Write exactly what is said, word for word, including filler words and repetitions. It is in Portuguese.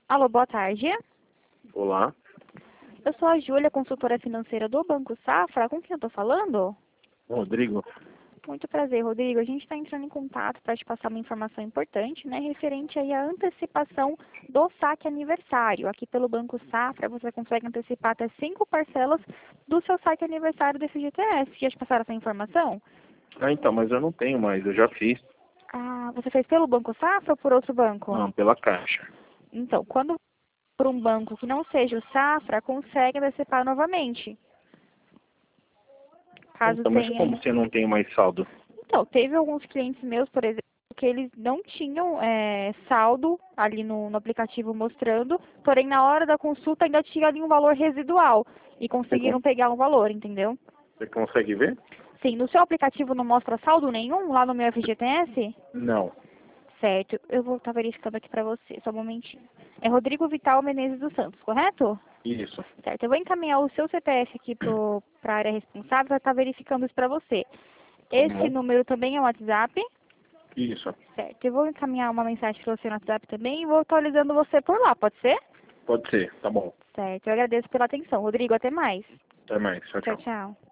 Alô, boa tarde. Olá, Eu sou a Júlia, consultora financeira do Banco Safra. Com quem eu estou falando? Rodrigo. Muito prazer, Rodrigo. A gente está entrando em contato para te passar uma informação importante, né, referente aí à antecipação do saque aniversário. Aqui pelo Banco Safra, você consegue antecipar até cinco parcelas do seu saque aniversário do F G T S. Já te passaram essa informação? Ah, então, mas eu não tenho mais, eu já fiz. Ah, você fez pelo Banco Safra ou por outro banco? Não, pela Caixa. Então, quando por um banco que não seja o Safra, consegue antecipar novamente. Caso Então, mas tenha. como você não tem mais saldo? Então, teve alguns clientes meus, por exemplo, que eles não tinham é, saldo ali no, no aplicativo mostrando, porém na hora da consulta ainda tinha ali um valor residual e Você, conseguiram con- pegar um valor, entendeu? você consegue ver? Sim, no seu aplicativo não mostra saldo nenhum lá no meu F G T S? Não. Certo, eu vou estar verificando aqui para você, só um momentinho. É Rodrigo Vital Menezes dos Santos, correto? Isso. Certo, eu vou encaminhar o seu C P F aqui para a área responsável para estar verificando isso para você. Tá Esse bom? número também é o WhatsApp? Isso. Certo, eu vou encaminhar uma mensagem para você no WhatsApp também e vou atualizando você por lá, pode ser? Pode ser, tá bom. Certo, eu agradeço pela atenção. Rodrigo, até mais. Até mais. Tchau, Tchau, tchau. tchau.